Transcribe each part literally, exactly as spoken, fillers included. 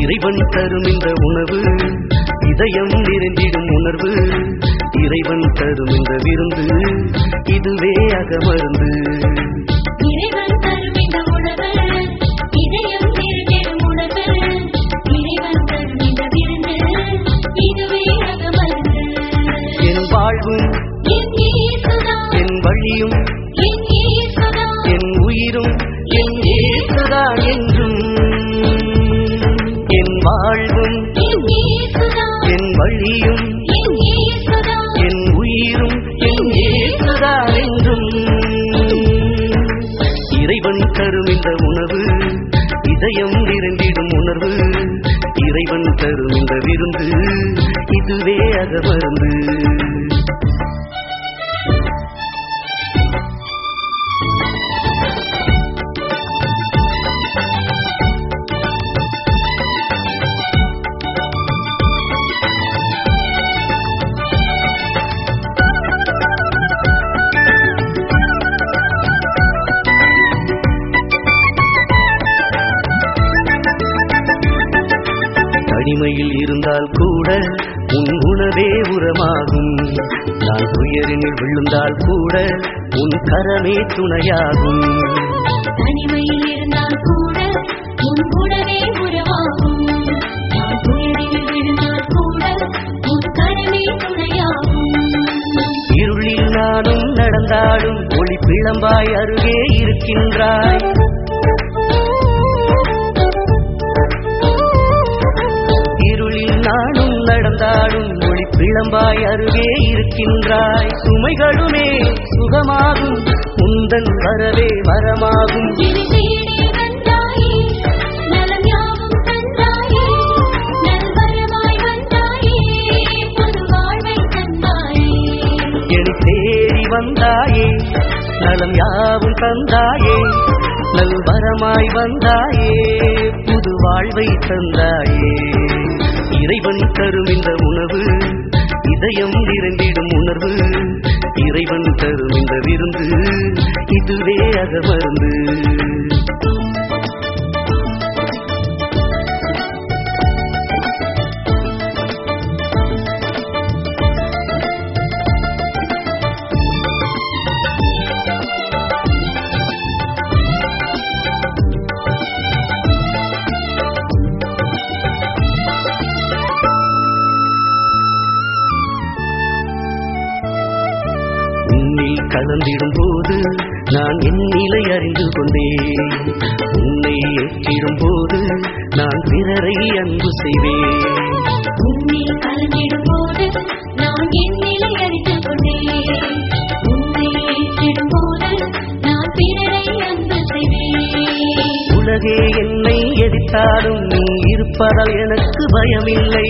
இறைவன் தரும் இந்த உணவு இதயம் நிறைந்திடும் உணர்வு இறைவன் தரும் இந்த விருந்து இதுவே அகமருந்து இறைவன் தரும் இந்த உணவு இதயம் நிறைந்திடும் உணர்வு இறைவன் தரும் இந்த விருந்து இதுவே அகமருந்து என் வாழ்வும் என் இயேசுதான் என் வழியும் என் இயேசுதான் என் உயிரும் என் இயேசுதான் என்றும் என் வாழ்வும் என் இயேசுதான் என் வழியும் என் இயேசுதான் என் உயிரும் என் இயேசுதான் என்றும் இறைவன் தரும் இந்த உணவு இதயம் நிறைந்திடும் உணர்வு இறைவன் தரும் இந்த விருந்து இதுவே அகமருந்து தனிமையில் இருந்தால் கூட உன் உணவே உரமாகும் நான் துயரினில் விழுந்தால் கூட உன் கரமே துணையாகும் தனிமையில் இருந்தால் கூட உன் உணவே உறவாகும் நான் துயரில் விழுந்தால் கூட உன் கரமே துணையாகும் இருளில் நானும் நடந்தாலும் ஒளி பிளம்பாய் அருகே இருக்கின்றாய் இருளில் நானும் நடந்தாலும் ஒளி பிளம்பாய் அருகே இருக்கின்றாய் சுமைகளுமே சுகமாகும் உந்தன் வரவே வரமாகும் என்னை தேடி வந்தாயே நலம் யாவும் தந்தாயே நல்வரமாய் வந்தாயே புது வாழ்வை தந்தாயே என்னை தேடி வந்தாயே நலம் யாவும் தந்தாயே நல்வரமாய் வந்தாயே புது வாழ்வை தந்தாயே இறைவன் தரும் இந்த உணவு இதயம் நிறைந்திடும் உணர்வு இறைவன் தரும் இந்த விருந்து இதுவே அகமருந்து உன்னில் கலந்திடும் போது நான் என் நிலை அறிந்து கொண்டேன் உன்னை ஏற்றிடும் போது நான் பிறரை அன்பு செய்வேன் உன்னில் கலந்திடும் போது நான் என் நிலை அறிந்து கொண்டேன் உன்னை ஏற்றிடும் போது நான் பிறரை அன்பு செய்வேன் உலகே என்னை எதிர்த்தாலும் நீ இருப்பதால் எனக்கு பயமில்லை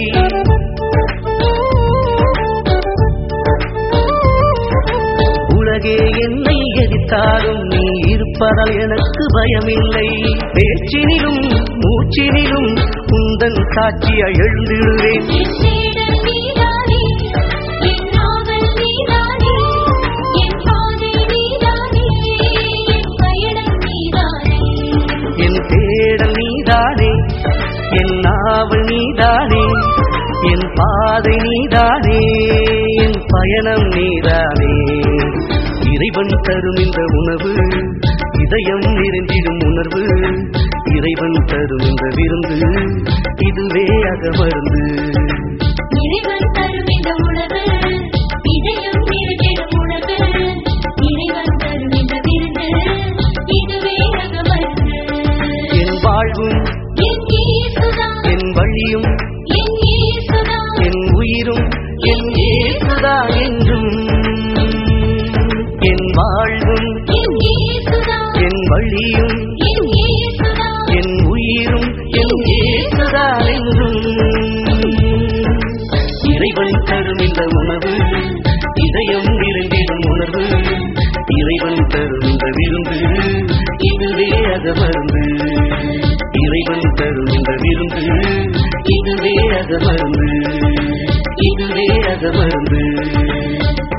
உலகே என்னை எதிர்த்தாலும் நீ இருப்பதால் எனக்கு பயமில்லை பேச்சினிலும் மூச்சினிலும் உந்தன் சாட்சியா எழுந்திடுவேன் என் தேடல் நீதானே என் ஆவல் நீதானே என் பாதை நீதானே என் பயணம் நீதானே என் தேடல் நீதானே என் நாவல் நீதானே என் பாதை நீதானே என் பயணம் நீதானே இறைவன் தரும் இந்த உணவு இதயம் நிறைந்திடும் உணர்வு இறைவன் தரும் இந்த விருந்து இதுவே அகமருந்து இறைவன் தரும் இந்த உணவு இதயம் நிறைந்திடும் உணவு இறைவன் தரும் இந்த விருந்து இதுவே அகமருந்து என் வாழ்வும் என் இயேசுதான் என் வழியும் என் இயேசுதான் என் உயிரும் என் இயேசுதான் என்றும் என் வாழ்வும் என் இயேசுதான் என் வழியும் என் இயேசுதான் என் உயிரும் என் இயேசுதான் என்றும் இறைவன் தரும் இந்த உணவு இதயம் நிறைந்திடும் உணர்வு இறைவன் தரும் இந்த விருந்து இதுவே அகமருந்து இறைவன் தரும் இந்த விருந்து இதுவே அகமருந்து இதுவே அகமருந்து